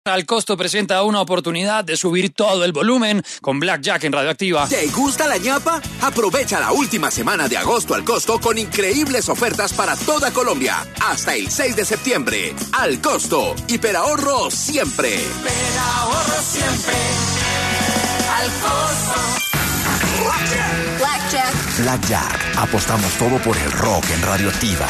Al Costo presenta una oportunidad de subir todo el volumen con Blackjack en Radioactiva. ¿Te gusta la ñapa? Aprovecha la última semana de agosto al Costo con increíbles ofertas para toda Colombia. Hasta el 6 de septiembre. Al Costo. Hiperahorro siempre. Hiperahorro siempre. Al Costo. Blackjack. Blackjack. Apostamos todo por el rock en Radioactiva.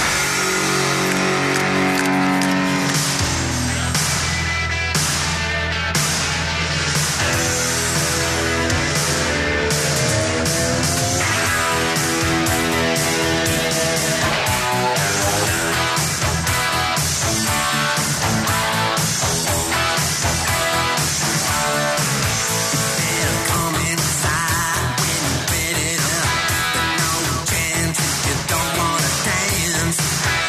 Don't wanna dance.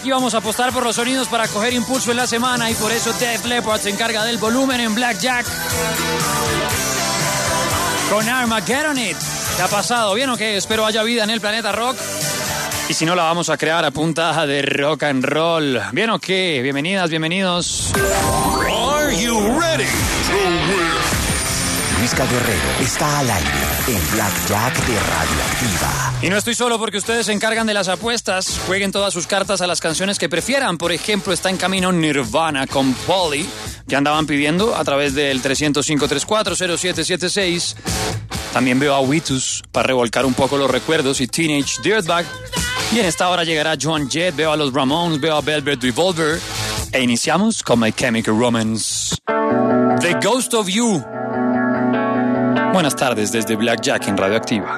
aquí vamos a apostar por los sonidos para coger impulso en la semana y por eso Def Leppard se encarga del volumen en Blackjack. Con Armageddon It. ¿Qué ha pasado? ¿Bien o qué? Espero haya vida en el planeta rock. Y si no, la vamos a crear a punta de rock and roll. ¿Bien o qué? Bienvenidas, bienvenidos. Are you ready to win? Luisca Guerrero está al aire en Blackjack de Radioactiva. Y no estoy solo porque ustedes se encargan de las apuestas. Jueguen todas sus cartas a las canciones que prefieran. Por ejemplo, está en camino Nirvana con Polly, que andaban pidiendo a través del 305-340776. También veo a Witus para revolcar un poco los recuerdos y Teenage Dirtbag. Y en esta hora llegará Joan Jett, veo a los Ramones, veo a Velvet Revolver. E iniciamos con My Chemical Romance. The Ghost of You. Buenas tardes desde Blackjack en Radioactiva.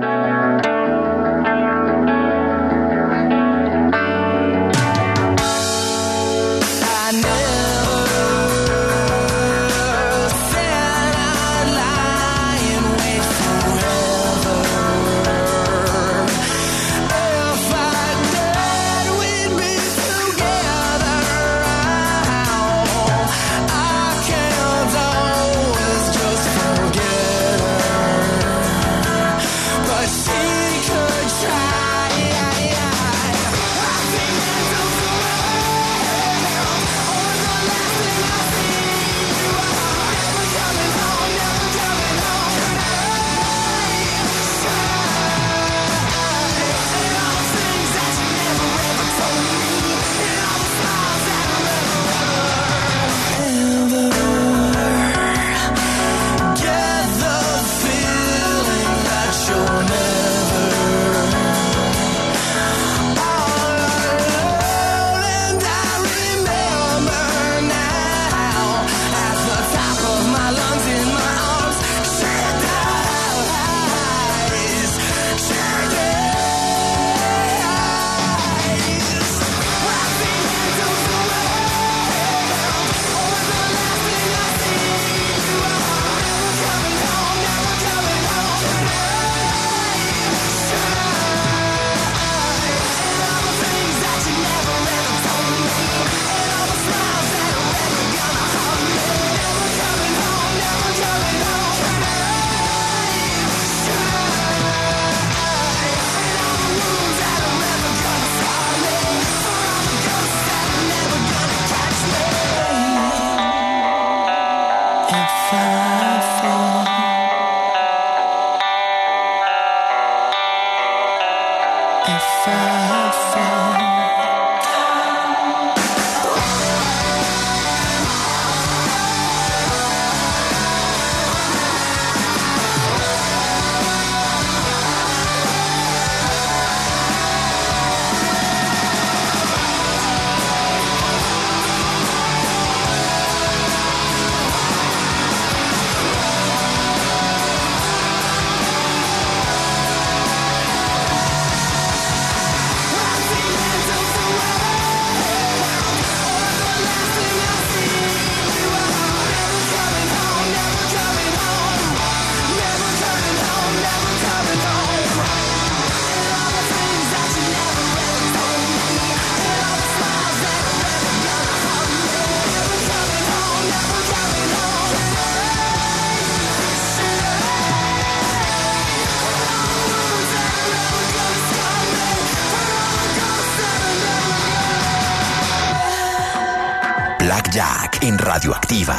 Blackjack en Radioactiva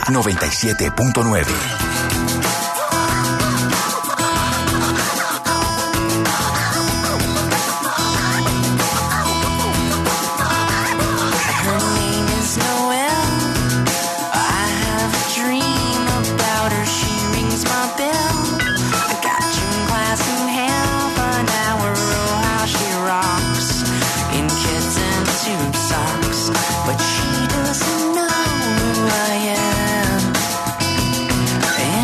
97.9. But she doesn't know who I am.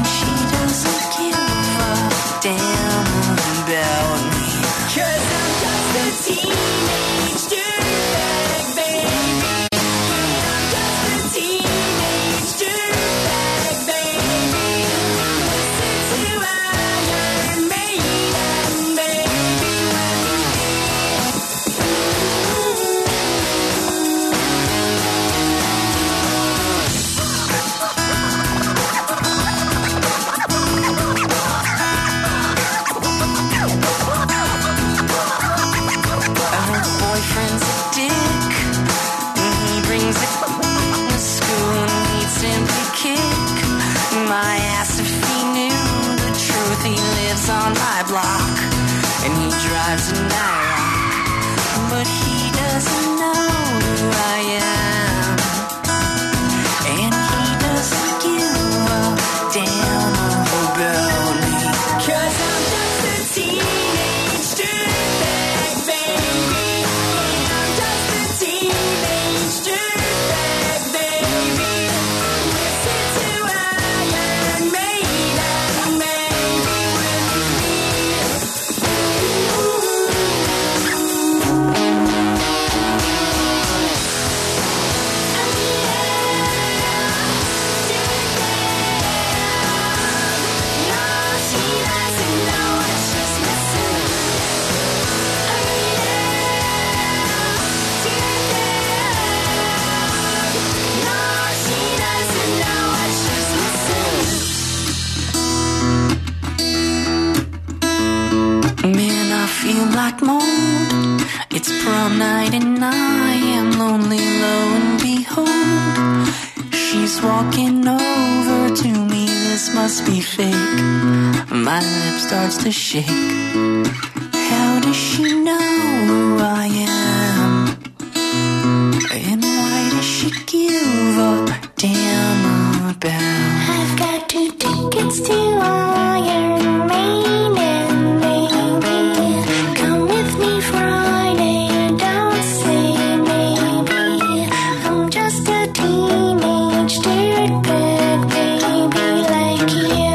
night mode. It's prom night and I am lonely, lo and behold. She's walking over to me, this must be fake. My lip starts to shake. How does she know who I am? And why does she give a damn about? I've got 2 tickets to Iron Maiden, baby. Come with me Friday, don't say maybe. I'm just a teenage dirtbag baby like you.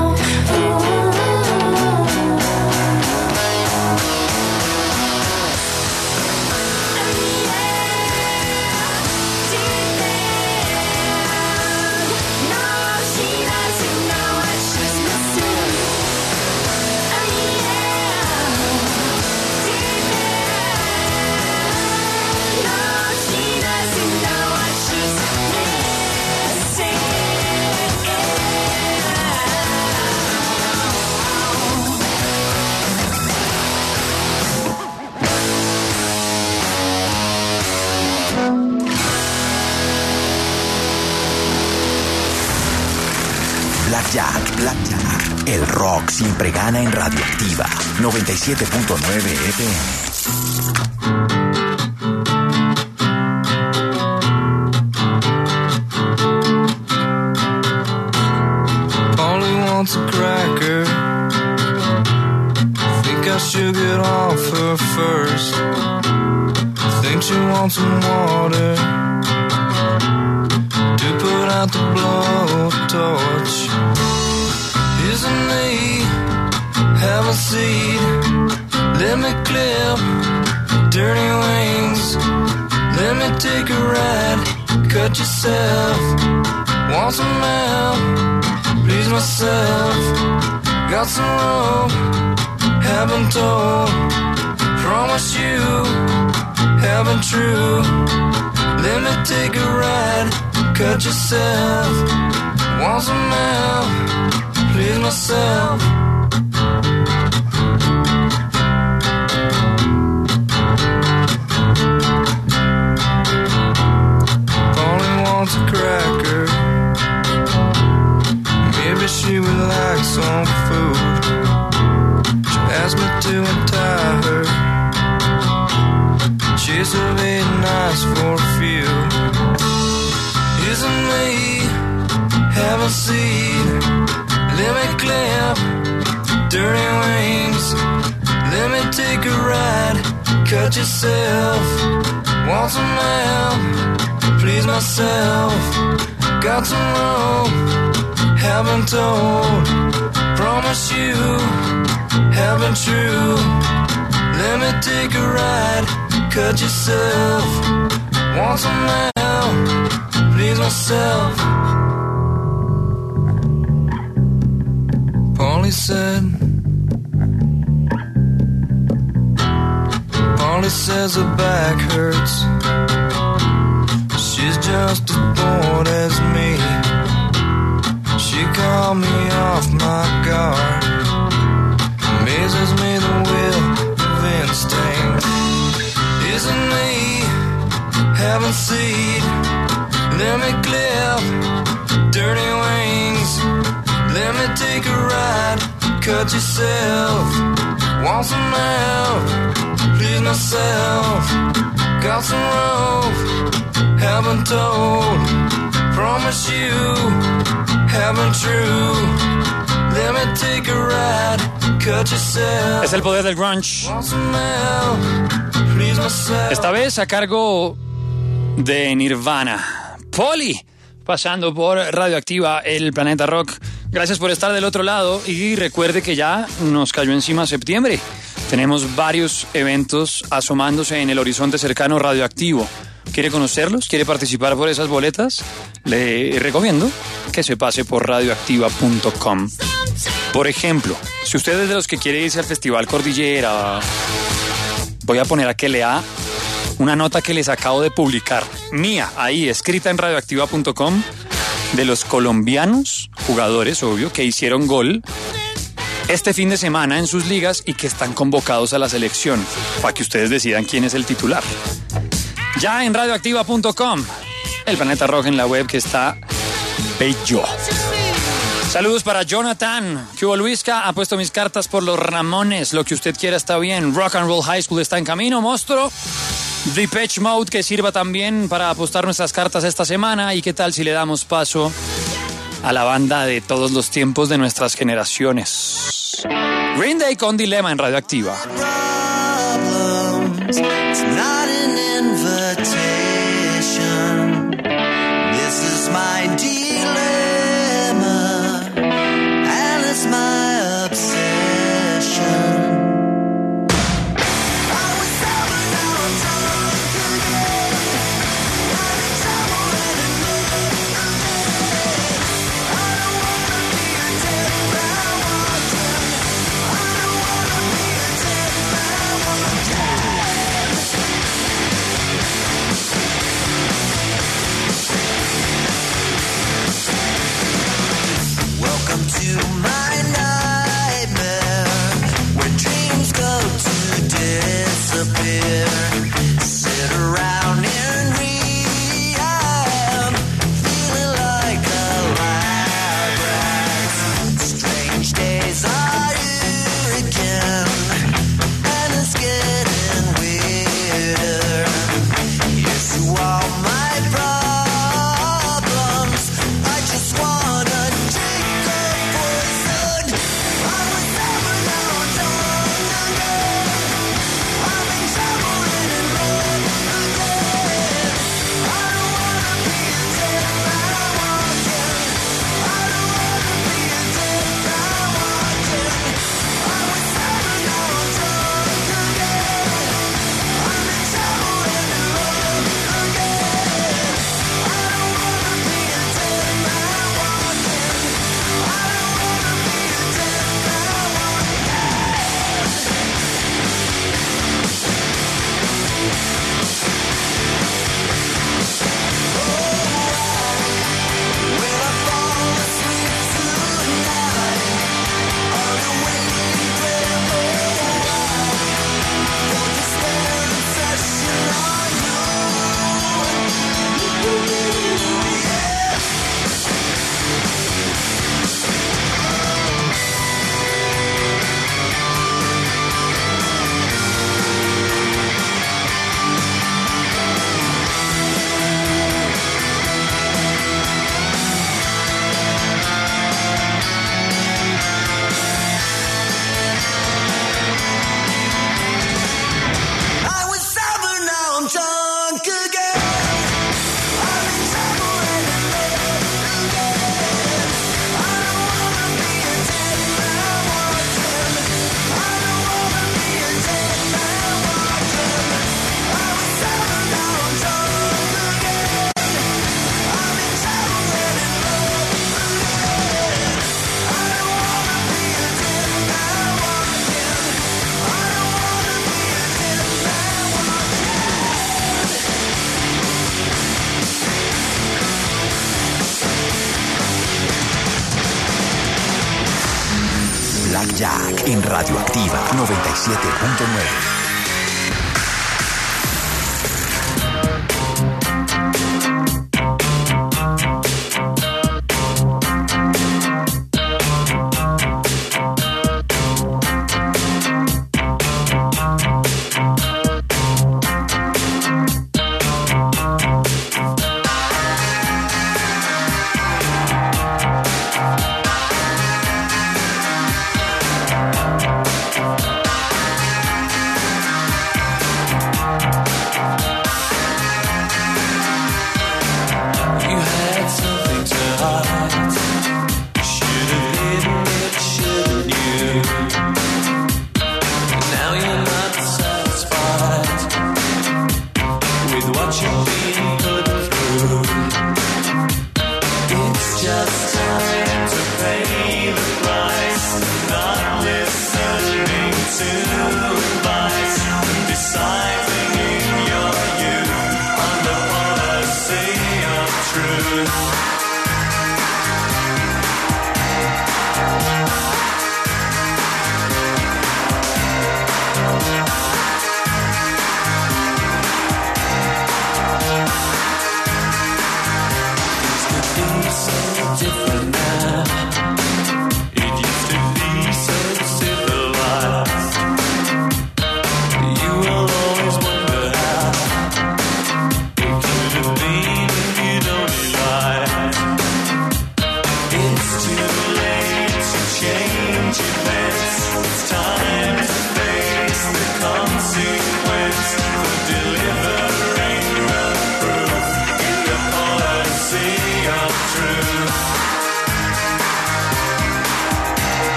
Blackjack. El rock siempre gana en Radioactiva 97.9 FM. Polly wants a cracker. Think I should get off her first. Think she wants some water to put out the blowtorch. Isn't me? Have a seat. Let me clip dirty wings. Let me take a ride. Cut yourself. Want some help? Please myself. Got some rope. Haven't told. Promise you. Haven't true. Let me take a ride. Cut yourself. Want some help? Please myself. Polly wants a cracker. Maybe she would like some food. She asked me to untie her. She surveyed nice for a few. Isn't me? Have a seat. Let me clip dirty wings. Let me take a ride. Cut yourself. Want some help? Please myself. Got some rope. Haven't told. Promise you. Haven't true. Let me take a ride. Cut yourself. Want some help? Please myself. Polly says her back hurts. She's just as bored as me. She called me off my guard. Amazes me the will of instinct. Isn't me? Haven't seen. Let me clip dirty wings. Let me take a ride, cut yourself. Want some help? Please myself. Got some rope, haven't told. Promise you, haven't true. Let me take a ride, cut yourself. Es el poder del grunge. Want some help? Please myself. Esta vez a cargo de Nirvana. Polly, pasando por Radioactiva, el Planeta Rock. Gracias por estar del otro lado y recuerde que ya nos cayó encima septiembre. Tenemos varios eventos asomándose en el horizonte cercano radioactivo. ¿Quiere conocerlos? ¿Quiere participar por esas boletas? Le recomiendo que se pase por radioactiva.com. Por ejemplo, si usted es de los que quiere irse al Festival Cordillera, voy a poner a que lea una nota que les acabo de publicar, mía, ahí, escrita en radioactiva.com, de los colombianos, jugadores, obvio, que hicieron gol este fin de semana en sus ligas y que están convocados a la selección, para que ustedes decidan quién es el titular. Ya en radioactiva.com, el Planeta Rock en la web que está bello. Saludos para Jonathan. ¿Qué hubo, Luisca? Ha puesto mis cartas por los Ramones. Lo que usted quiera está bien. Rock and Roll High School está en camino, monstruo. Depeche Mode que sirva también para apostar nuestras cartas esta semana. ¿Y qué tal si le damos paso a la banda de todos los tiempos de nuestras generaciones? Green Day con Dilema en Radioactiva. My obsession. I was sober, now I'm drunk again. I'm in trouble and in love again. I don't wanna be a dead man walking. I don't wanna be a dead man walking. Welcome to my disappear. Sit around and read, feeling like a lab rat. Strange days are here again, and it's getting weirder. Here's to all my problems. I just wanna drink a poison. I was never now done again. I'm in trouble and in love again. I don't wanna be a dead man walking. I don't wanna be a dead man walking. I was never now drunk again. I'm in trouble and in love again. I don't wanna be a dead man walking. I don't wanna be a dead man walking. Will I fall asleep tonight? Are you waiting there for a while? For this bad obsession on you? Yeah. I was sober, now I'm drunk again. I'm in trouble and in love again. I don't wanna be a dead man walking. I don't wanna be a dead man walking. I was sober, now I'm drunk again. I'm in trouble and in love again. I don't wanna be a dead man walking. I don't wanna be a dead man Black Jack en Radioactiva 97.9.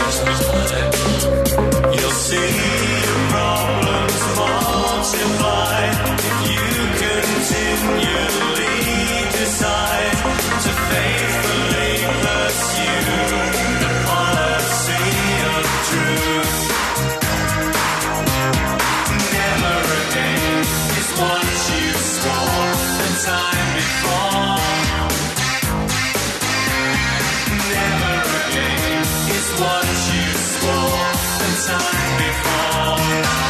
Christmas time. You'll see your problems multiply if you continually decide to faithfully pursue the policy of truth. Never again is what you swore the time before. Never again is what you swore the time before.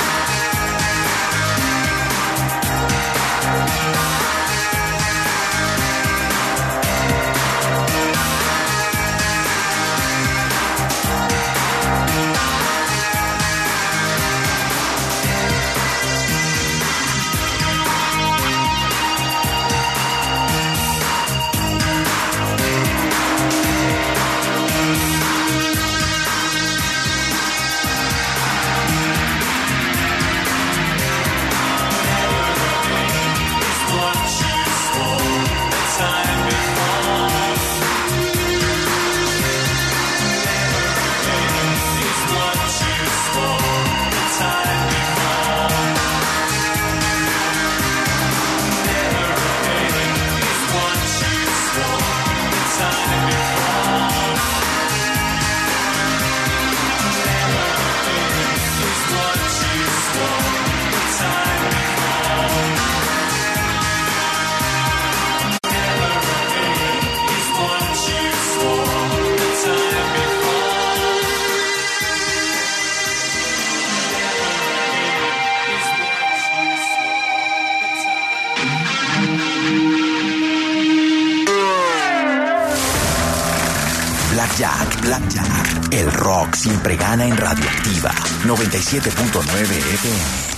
Blackjack. El rock siempre gana en Radioactiva 97.9 FM.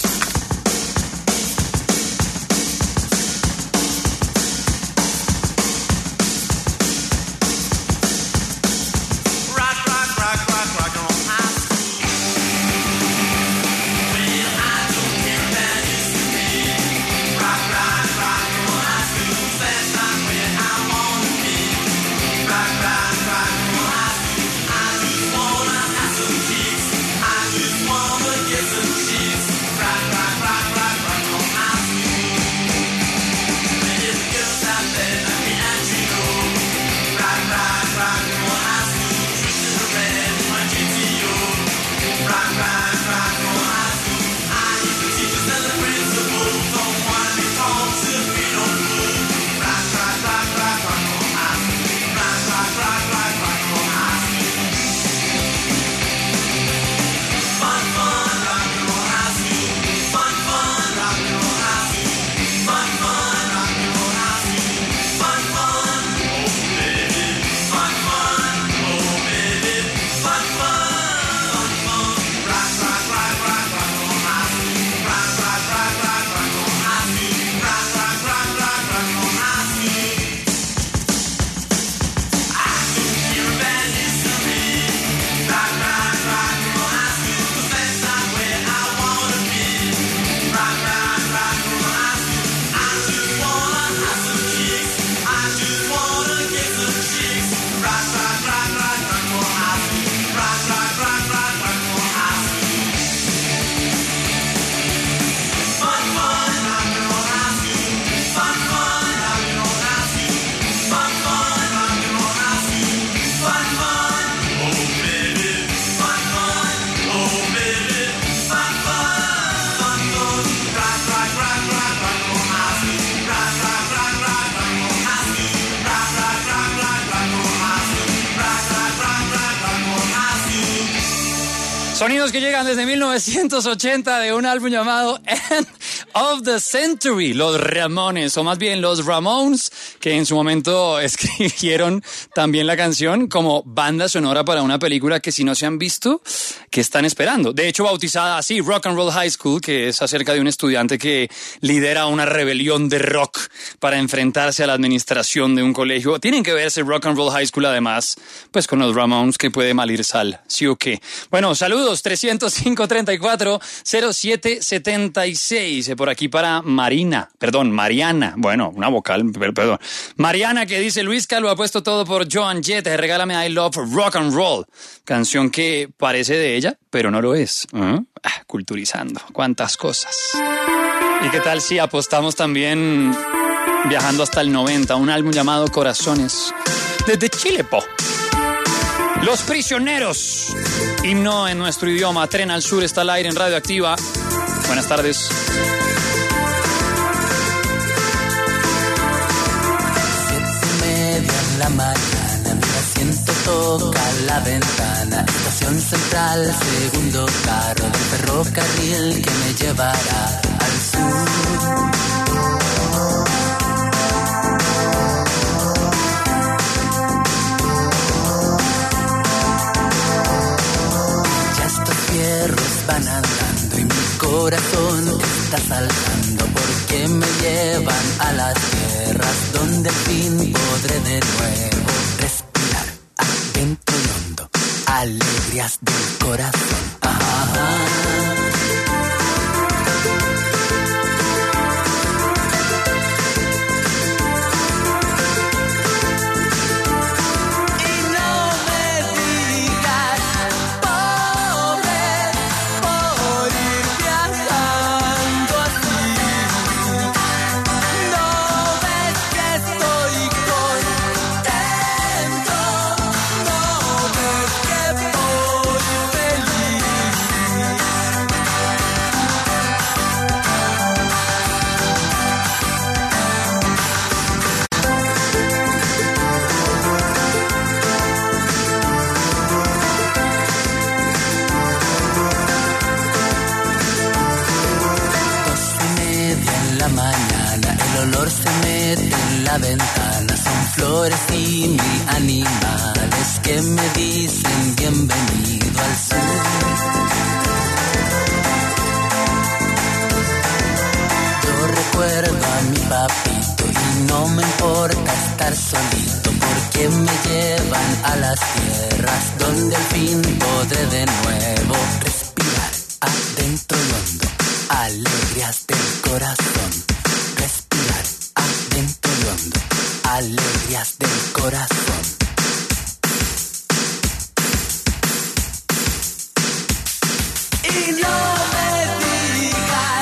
Sonidos que llegan desde 1980 de un álbum llamado End of the Century, los Ramones, o más bien los Ramones, que en su momento escribieron también la canción como banda sonora para una película que, si no se han visto, ¿qué están esperando? De hecho, bautizada así, Rock and Roll High School, que es acerca de un estudiante que lidera una rebelión de rock para enfrentarse a la administración de un colegio. Tienen que verse Rock and Roll High School, además, pues con los Ramones, que puede mal ir sal, ¿sí o qué? Bueno, saludos, 305-34-0776. Por por aquí para Mariana. Bueno, una vocal, perdón. Mariana, que dice: Luisca, lo ha puesto todo por Joan Jett. Regálame I Love Rock and Roll. Canción que parece de ella, pero no lo es. Culturizando. Cuántas cosas. ¿Y qué tal si apostamos también viajando hasta el 90? Un álbum llamado Corazones. Desde Chile, po. Los Prisioneros. Himno en nuestro idioma. Tren al Sur está al aire en Radioactiva. Buenas tardes. 7:30 en la mañana, mi asiento toca la ventana. Estación Central, segundo carro del ferrocarril que me llevará al sur. Fierros van andando y mi corazón está saltando porque me llevan a las tierras donde al fin podré de nuevo respirar adentro y hondo alegrías del corazón. Ventana son flores y mil animales que me dicen bienvenido al sur. Yo recuerdo a mi papito y no me importa estar solito porque me llevan a las tierras donde al fin podré de nuevo respirar adentro y hondo alegrías del corazón. Respirar adentro y hondo alegrías del corazón. Y no me digas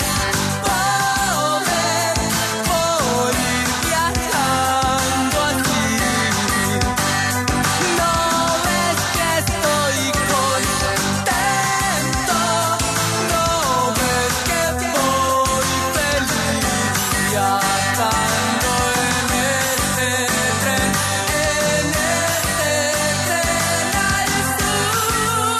pobre por ir viajando así. No ves que estoy contento, no ves que voy feliz viajando en este tren al sur.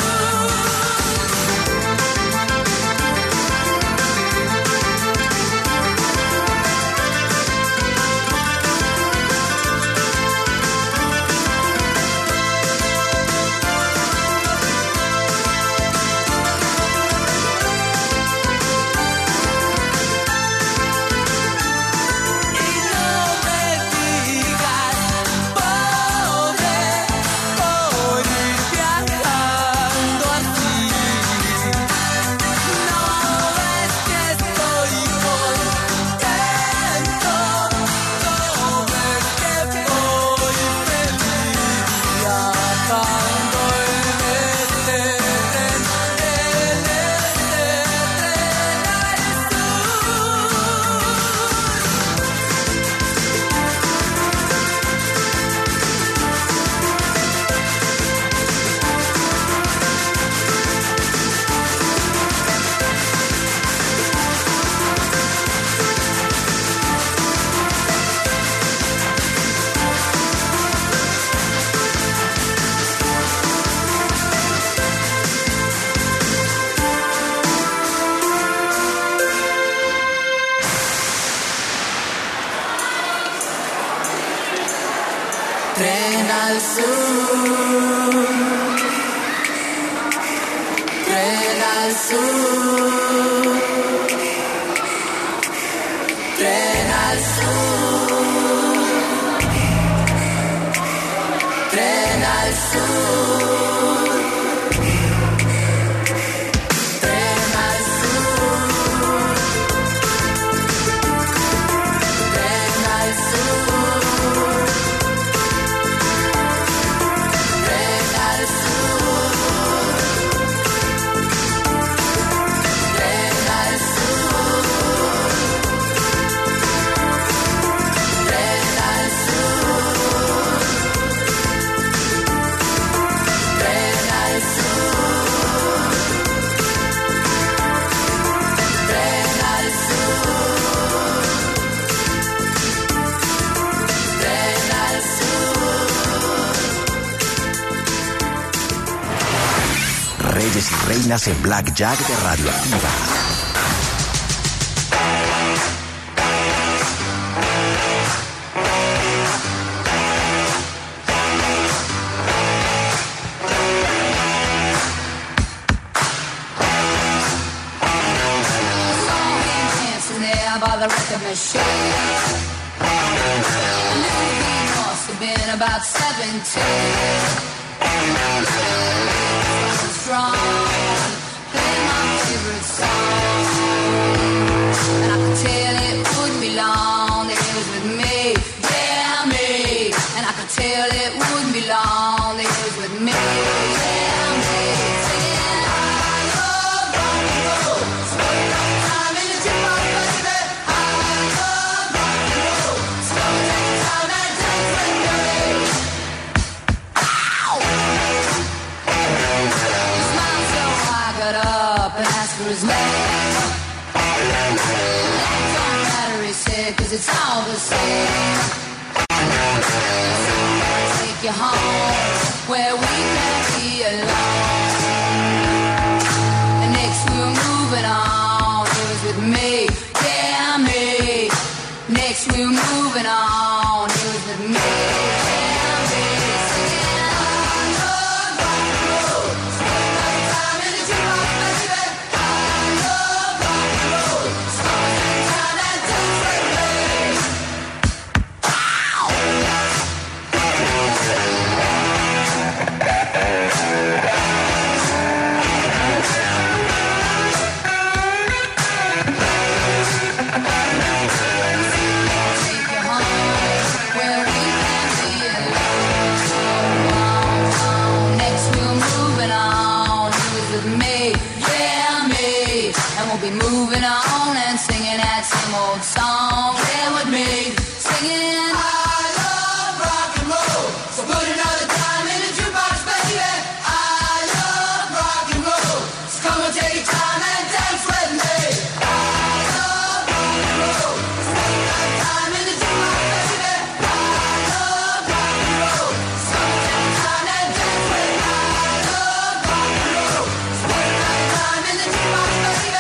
Y no me digas pobre por ir viajando así. No ves que estoy contento, no ves que voy feliz viajando en este tren al sur. Tren al sur, tren al sur, tren al sur, tren al sur, tren al sur. Reyes y reinas en Blackjack de Radioactiva. By the record machine, I knew he must have been about 17. Strong, playing my favorite song, and I could tell it wouldn't be long that he was with me, yeah me. And I could tell it wouldn't be long that he was with me, yeah me. Singing, I love rock and roll, spending all the time in the jukebox, baby. For his name, that don't matter, he said, 'cause it's all the same. Take you home where we can be alone. And next we're moving on. He was with me, yeah me. Next we're moving on. He was with me, yeah me. Singing, I love rock and roll. Spending all the time in the jukebox, baby. Be moving on and singing that same old song. There with me, singing, I love rock and roll. So put another time in the jukebox, baby. I love rock and roll. So come and take your time and dance with me. I love rock and roll. So put another time in the jukebox, baby. I love rock and roll. So come and take your time and dance with me. I love rock and roll. So put another time in the jukebox, baby.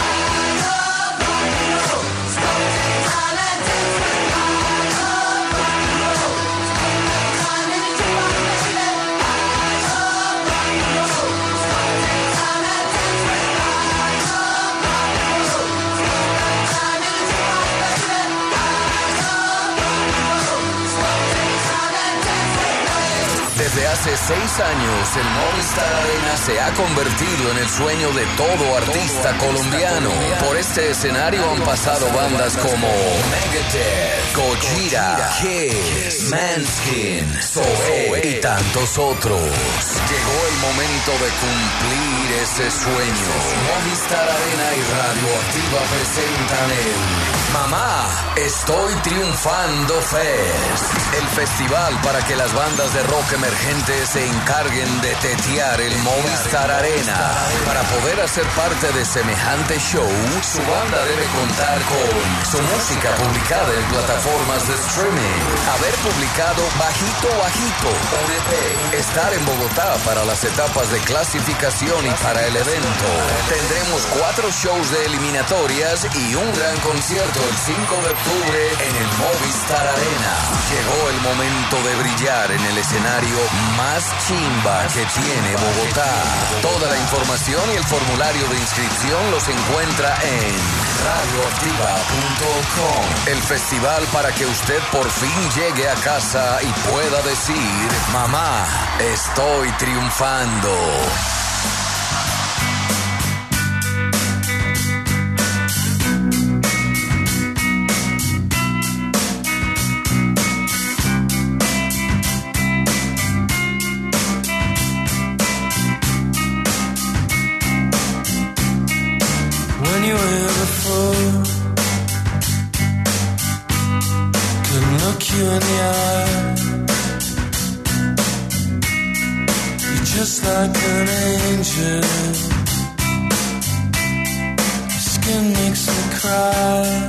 Desde hace 6 años, el Movistar Arena se ha convertido en el sueño de todo artista colombiano. Por este escenario han pasado bandas como Megadeth, Gojira, Kiss, Manskin, Zoé y tantos otros. Llegó el momento de cumplir ese sueño. Movistar Arena y Radioactiva presentan el Mamá, estoy triunfando Fest. El festival para que las bandas de rock emergentes se encarguen de tetear el Movistar Arena. Para poder hacer parte de semejante show, su banda debe contar con su música publicada en plataformas de streaming, haber publicado bajito un EP, estar en Bogotá para las etapas de clasificación y para el evento. Tendremos 4 shows de eliminatorias y un gran concierto el 5 de octubre en el Movistar Arena. Llegó el momento de brillar en el escenario más chimba que tiene Bogotá. Toda la información y el formulario de inscripción los encuentra en radioactiva.com. El festival para que usted por fin llegue a casa y pueda decir: mamá, estoy triunfando. You in the eye, you're just like an angel. Your skin makes me cry.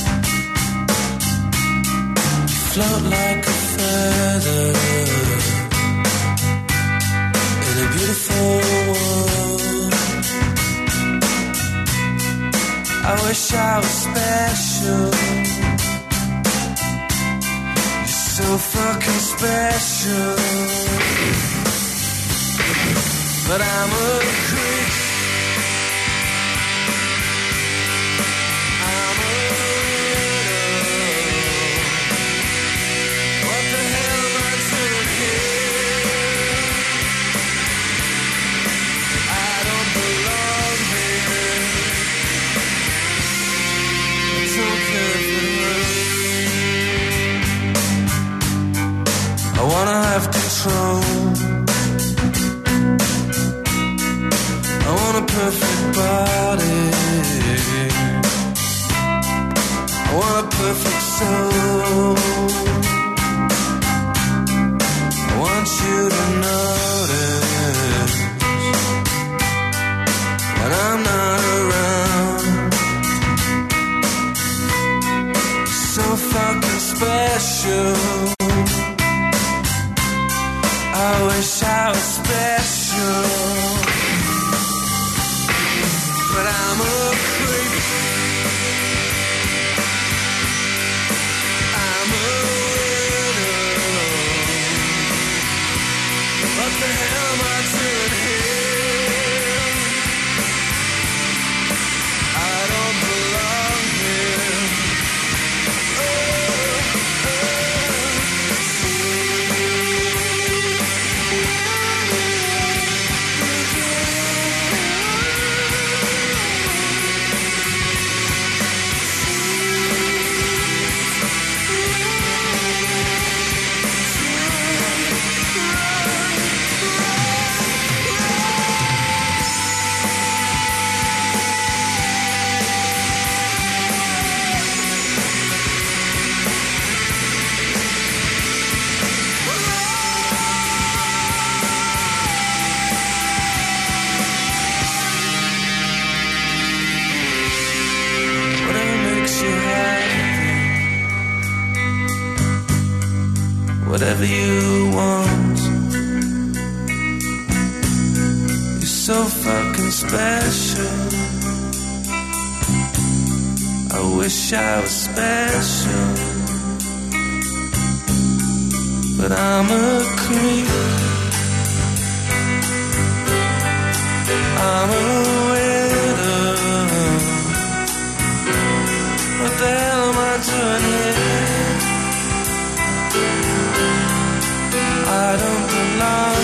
You float like a feather in a beautiful world. wish I was special. You're so fucking special. But I'm a creep. I'm a widow. What the hell am I doing here? I don't belong here. I don't care if it hurts. I wanna have control. I want a perfect body. I want a perfect soul. I want you to notice when I'm not around. So fucking special. I wish I was special. But I'm a creep. I'm a widow. What the hell am I doing here? I don't belong here. Whatever you want. You're so fucking special. I wish I was special. But I'm a creep. I'm a widow. What the hell am I doing here? I don't belong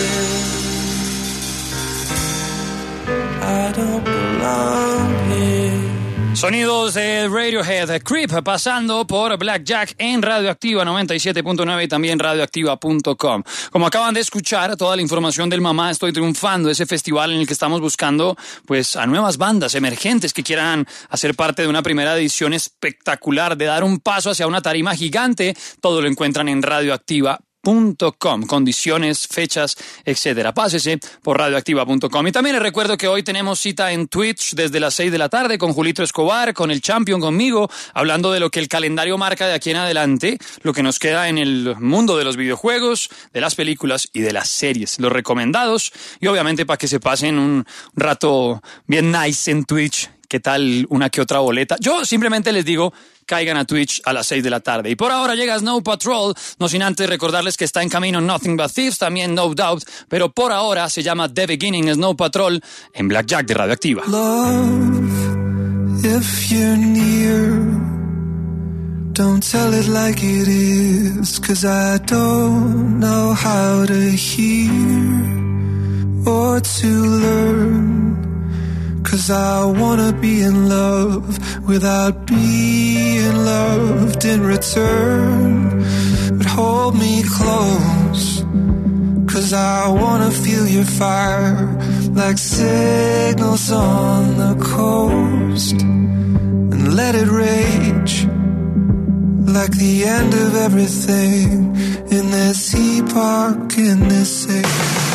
here. I don't belong here. Sonidos de Radiohead, Creep, pasando por Blackjack en Radioactiva 97.9 y también radioactiva.com. Como acaban de escuchar, toda la información del Mamá Estoy Triunfando, ese festival en el que estamos buscando pues a nuevas bandas emergentes que quieran hacer parte de una primera edición espectacular, de dar un paso hacia una tarima gigante. Todo lo encuentran en radioactiva.com. Condiciones, fechas, etcétera. Pásese por radioactiva.com. Y también les recuerdo que hoy tenemos cita en Twitch desde las 6 de la tarde con Julito Escobar, con el Champion, conmigo, hablando de lo que el calendario marca de aquí en adelante, lo que nos queda en el mundo de los videojuegos, de las películas y de las series, los recomendados, y obviamente para que se pasen un rato bien nice en Twitch. ¿Qué tal una que otra boleta? Yo simplemente les digo, caigan a Twitch a las 6 de la tarde. Y por ahora llega Snow Patrol, no sin antes recordarles que está en camino Nothing But Thieves, también No Doubt, pero por ahora se llama The Beginning, Snow Patrol, en Blackjack de Radioactiva. Love, if you're near, don't tell it like it is, 'cause I don't know how to hear or to learn. 'Cause I wanna be in love without being loved in return. But hold me close, 'cause I wanna feel your fire like signals on the coast. And let it rage like the end of everything in this epoch, in this age.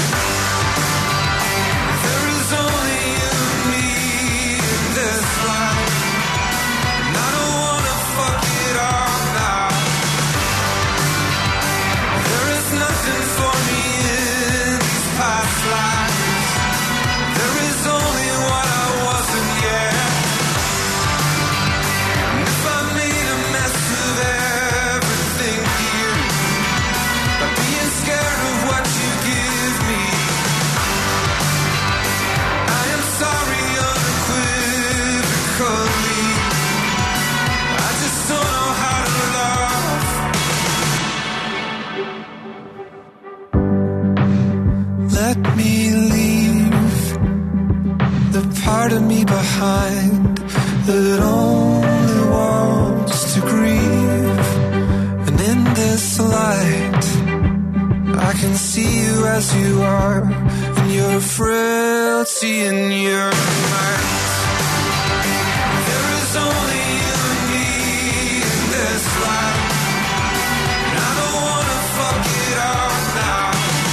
behind that only wants to grieve. And in this light, I can see you as you are, in your frailty and your might. There is only you and me in this life, and I don't wanna fuck it up now.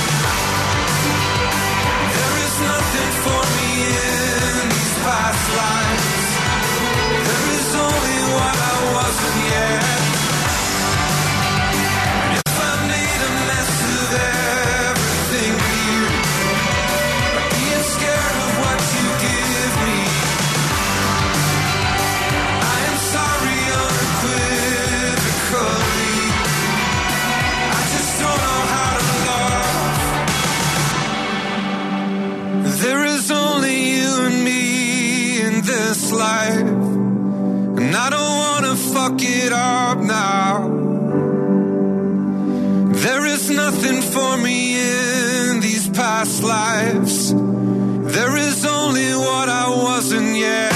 There is nothing for me in these past lives. There is only what I wasn't yet. And if I made a mess of everything here, by being scared of what you give me, I am sorry unequivocally. I just don't know how to love. There is only you and me in this life, and I don't wanna fuck it up now. There is nothing for me in these past lives. There is only what I wasn't yet.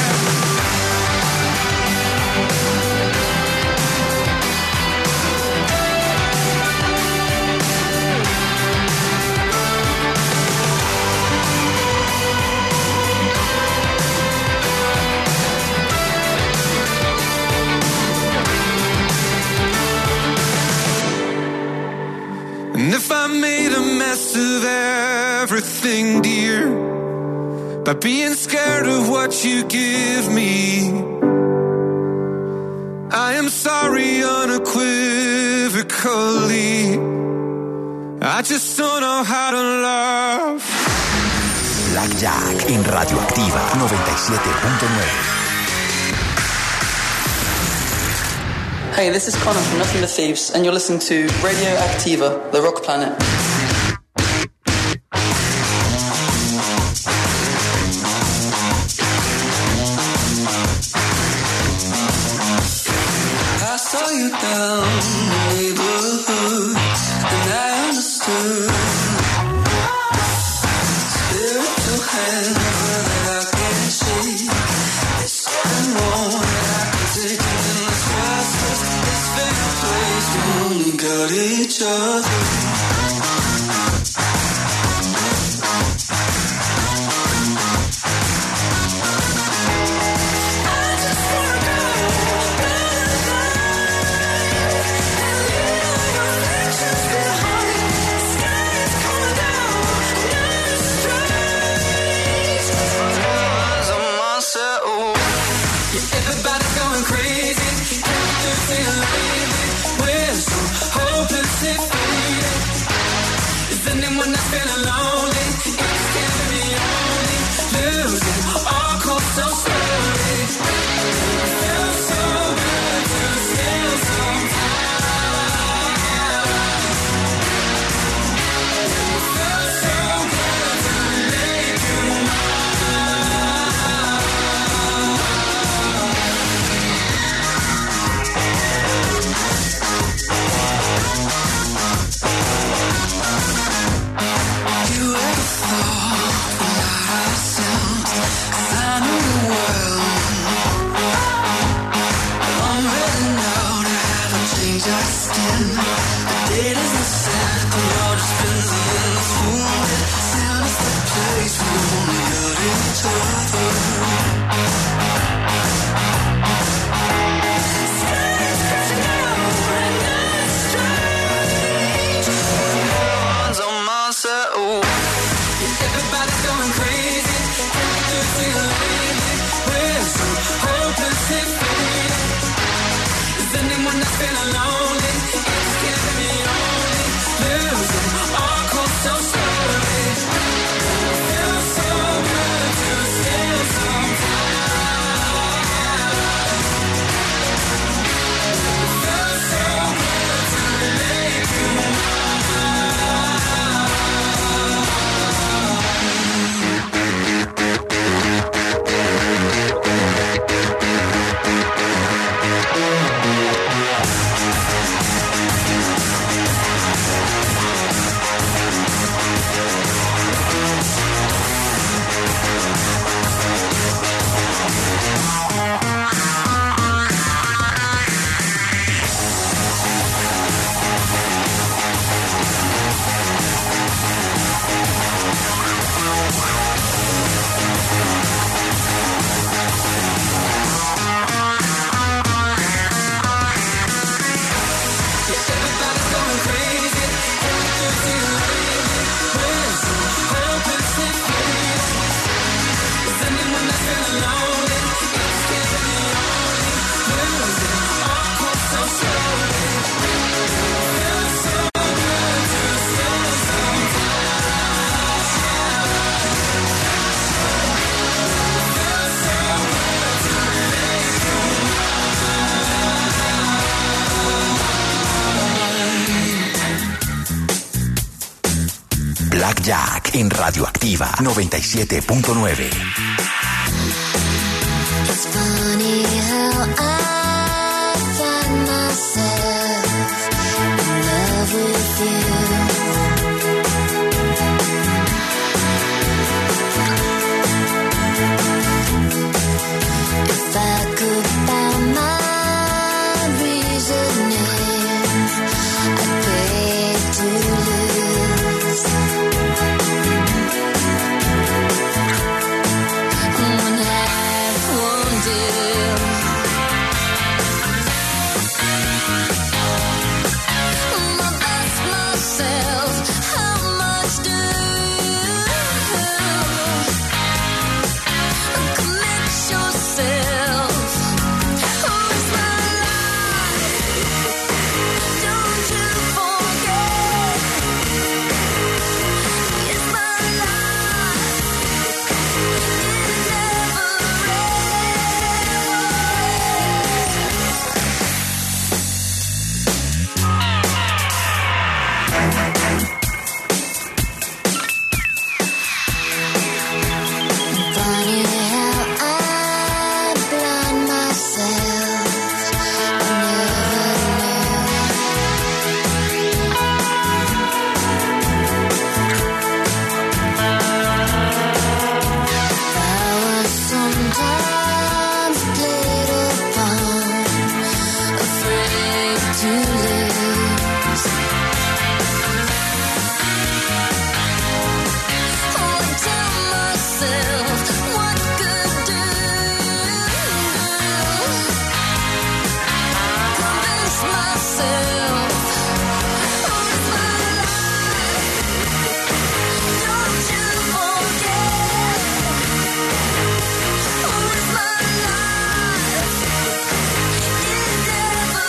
And if I made a mess of everything, dear, by being scared of what you give me, I am sorry unequivocally. I just don't know how to love. Black Jack en Radioactiva 97.9. Hey, this is Connor from Nothing But Thieves, and you're listening to Radio Activa, the Rock Planet. I saw you down the neighborhood, and I understood. Spiritual hand that I can't shake. It's something wrong that I can take in this restless, this fake place. We only got each other. Everybody's going crazy. Everything lately. We're so hopelessly faded. Is anyone that's feeling lonely? It's giving me only losing all cold so slowly. It feels so good to steal some time. It feels so good to make you You ever thought about ourselves? 'Cause I know the world. I'm ready now to have a change of skin. The date isn't set, the world just spins in this wounded. Sound is the place we only got each other. Sky's crashing down and it's strange. Hands on myself. Everybody's going crazy. Everything lately. We're so hopelessly faded. Is anyone that's feeling lonely? It's giving me only losing all cold so slowly. It feels so good to steal some time. Black Jack en Radioactiva 97.9. It's funny how I find myself in love with you. If I could find my reasoning, I'd pay to lose. One half won't do. I've asked myself, how much do you commit yourself? Who's my life? Don't you forget? It's my life. It never Funny how I blind myself. I was sometimes played upon, afraid to lose. I tell myself, what good do? Convince myself, who's my life? Don't you forget? Who's my life? It never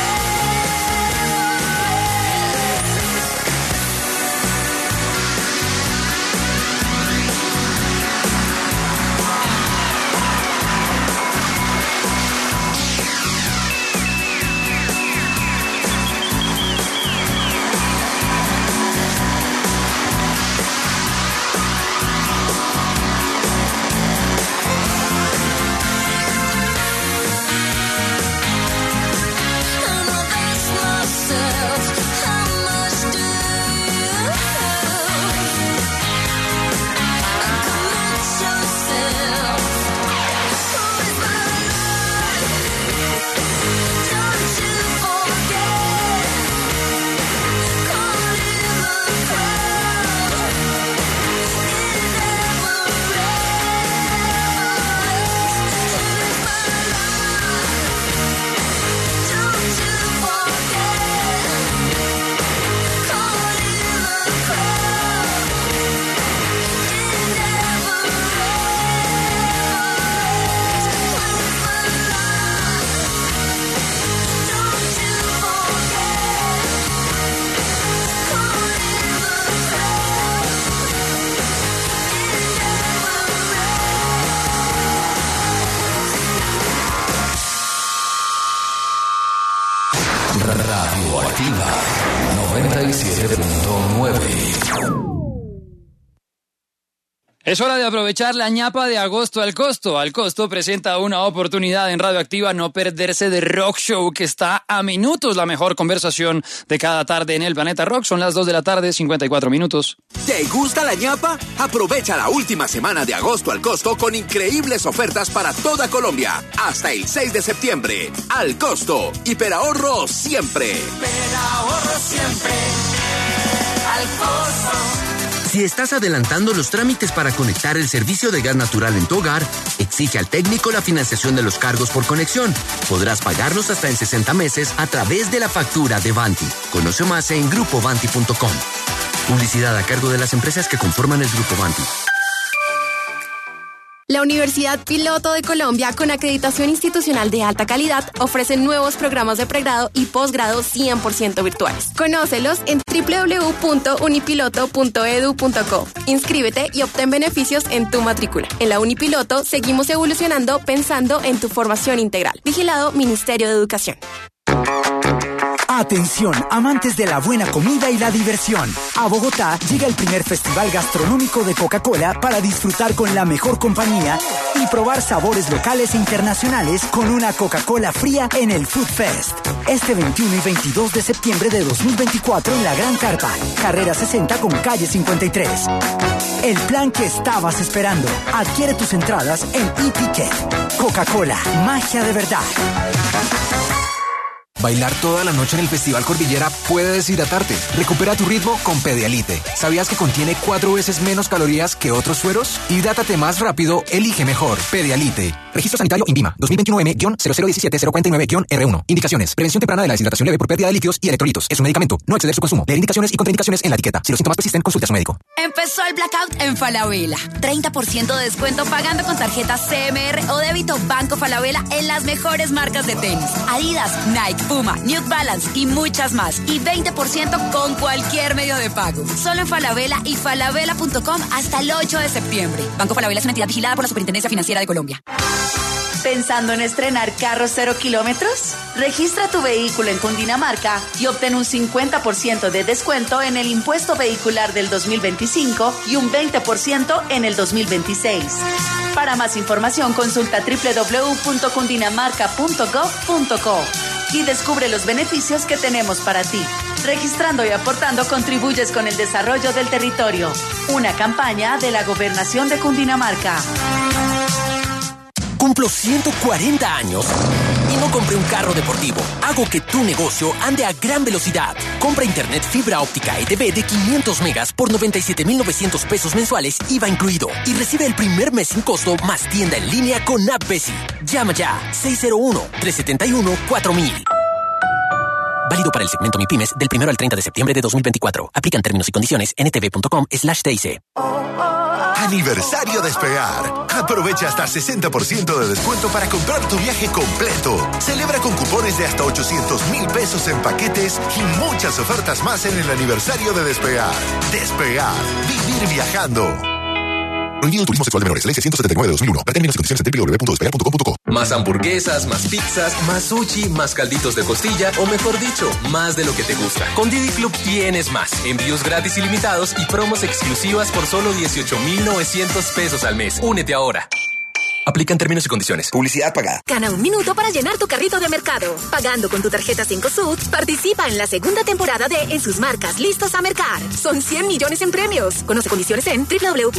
And I've asked myself, how much do you commit yourself? Who's my life? Don't you forget? Caught in the crowd. It never ends. Here's my life. Don't you forget? Caught in the crowd. It never ends. Here's my life. Don't you forget? Caught in the crowd. Radioactiva 97.9. Es hora de aprovechar la ñapa de agosto al costo. Al costo presenta una oportunidad en Radioactiva, no perderse de Rock Show, que está a minutos la mejor conversación de cada tarde en el Planeta Rock. Son las 2 de la tarde, 54 minutos. ¿Te gusta la ñapa? Aprovecha la última semana de agosto al costo con increíbles ofertas para toda Colombia. Hasta el 6 de septiembre. Al costo. Hiperahorro siempre. Ahorro siempre. Al costo. Si estás adelantando los trámites para conectar el servicio de gas natural en tu hogar, exige al técnico la financiación de los cargos por conexión. Podrás pagarlos hasta en 60 meses a través de la factura de Vanti. Conoce más en grupovanti.com. Publicidad a cargo de las empresas que conforman el Grupo Vanti. La Universidad Piloto de Colombia, con acreditación institucional de alta calidad, ofrece nuevos programas de pregrado y posgrado 100% virtuales. Conócelos en www.unipiloto.edu.co. Inscríbete y obtén beneficios en tu matrícula. En la Unipiloto seguimos evolucionando pensando en tu formación integral. Vigilado Ministerio de Educación. Atención, amantes de la buena comida y la diversión. A Bogotá llega el primer festival gastronómico de Coca-Cola para disfrutar con la mejor compañía y probar sabores locales e internacionales con una Coca-Cola fría en el Food Fest. Este 21 y 22 de septiembre de 2024 en la Gran Carpa, carrera 60 con calle 53. El plan que estabas esperando. Adquiere tus entradas en eTicket. Coca-Cola, magia de verdad. Bailar toda la noche en el Festival Cordillera puede deshidratarte. Recupera tu ritmo con Pedialite. ¿Sabías que contiene 4 veces menos calorías que otros sueros? Hidrátate más rápido, elige mejor. Pedialite. Registro sanitario INVIMA 2021-0017-049-R1. Indicaciones. Prevención temprana de la deshidratación leve por pérdida de líquidos y electrolitos. Es un medicamento. No exceder su consumo. Leer indicaciones y contraindicaciones en la etiqueta. Si los síntomas persisten, consulte a su médico. Empezó el blackout en Falabella. 30% de descuento pagando con tarjetas CMR o débito Banco Falabella en las mejores marcas de tenis. Adidas, Nike, Puma, New Balance y muchas más. Y 20% con cualquier medio de pago. Solo en Falabella y falabella.com hasta el 8 de septiembre. Banco Falabella es una entidad vigilada por la Superintendencia Financiera de Colombia. ¿Pensando en estrenar carros 0 kilómetros? Registra tu vehículo en Cundinamarca y obtén un 50% de descuento en el impuesto vehicular del 2025 y un 20% en el 2026. Para más información consulta www.cundinamarca.gov.co y descubre los beneficios que tenemos para ti. Registrando y aportando contribuyes con el desarrollo del territorio. Una campaña de la Gobernación de Cundinamarca. Cumplo 140 años y no compré un carro deportivo. Hago que tu negocio ande a gran velocidad. Compra internet fibra óptica ETB de 500 megas por 97,900 pesos mensuales, IVA incluido. Y recibe el primer mes sin costo más tienda en línea con App Besi. Llama ya 601-371-4000. Válido para el segmento MIPYMES del 1 al 30 de septiembre de 2024. Aplican términos y condiciones en ntv.com/TIC. Aniversario Despegar. Aprovecha hasta 60% de descuento para comprar tu viaje completo. Celebra con cupones de hasta 800,000 pesos en paquetes y muchas ofertas más en el aniversario de Despegar. Despegar. Vivir viajando. Prohibido el turismo sexual de menores. Ley 679 de 2001. Para términos y condiciones en www.despegar.com.co. Más hamburguesas, más pizzas, más sushi, más calditos de costilla o mejor dicho, más de lo que te gusta. Con Didi Club tienes más. Envíos gratis ilimitados y promos exclusivas por solo 18,900 pesos al mes. Únete ahora. Aplican términos y condiciones. Publicidad pagada. Gana un minuto para llenar tu carrito de mercado. Pagando con tu tarjeta 5SUD, participa en la segunda temporada de En sus marcas listos a mercar. Son 100 millones en premios. Conoce condiciones en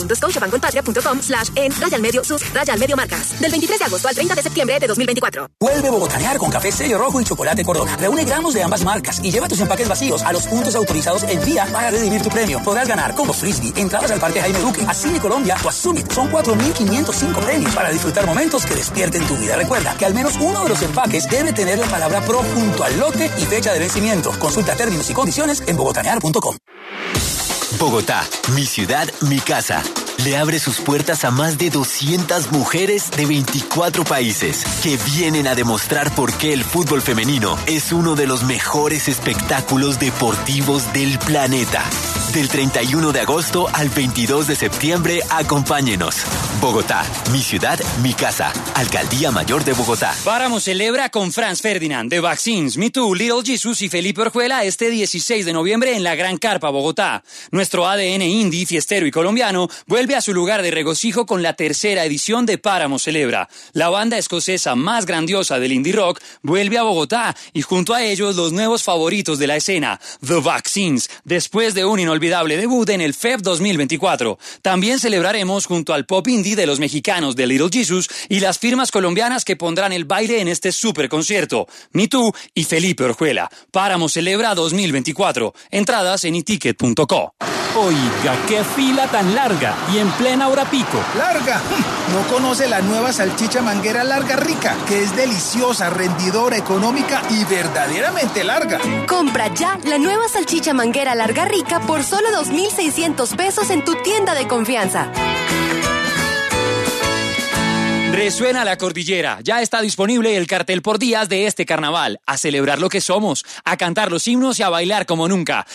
www.scotiabancolpatria.com/en-sus-medio marcas. Del 23 de agosto al 30 de septiembre de 2024. Vuelve bogotanear con café Sello Rojo y chocolate Corona. Reúne gramos de ambas marcas y lleva tus empaques vacíos a los puntos autorizados en vía para redimir tu premio. Podrás ganar combos frisbee, entradas al Parque Jaime Duque, a Cine Colombia o a Summit. Son 4,505 premios para disfrutar momentos que despierten tu vida. Recuerda que al menos uno de los empaques debe tener la palabra PRO junto al lote y fecha de vencimiento. Consulta términos y condiciones en bogotanear.com. Bogotá, mi ciudad, mi casa. Le abre sus puertas a más de 200 mujeres de 24 países que vienen a demostrar por qué el fútbol femenino es uno de los mejores espectáculos deportivos del planeta. Del 31 de agosto al 22 de septiembre, acompáñenos. Bogotá, mi ciudad, mi casa. Alcaldía Mayor de Bogotá. Páramo celebra con Franz Ferdinand, The Vaccines, Me Too, Little Jesus y Felipe Orjuela este 16 de noviembre en la Gran Carpa, Bogotá. Nuestro ADN indie, fiestero y colombiano vuelve a su lugar de regocijo con la tercera edición de Páramo Celebra. La banda escocesa más grandiosa del indie rock vuelve a Bogotá y junto a ellos los nuevos favoritos de la escena, The Vaccines, después de un inolvidable debut en el FEF 2024. También celebraremos junto al pop indie de los mexicanos de Little Jesus y las firmas colombianas que pondrán el baile en este super concierto, Me Too y Felipe Orjuela. Páramo Celebra 2024. Entradas en eticket.co. Oiga, qué fila tan larga y en plena hora pico. ¡Larga! ¿No conoce la nueva salchicha manguera Larga Rica? Que es deliciosa, rendidora, económica y verdaderamente larga. Compra ya la nueva salchicha manguera Larga Rica por solo 2,600 pesos en tu tienda de confianza. Resuena la cordillera. Ya está disponible el cartel por días de este carnaval. A celebrar lo que somos, a cantar los himnos y a bailar como nunca.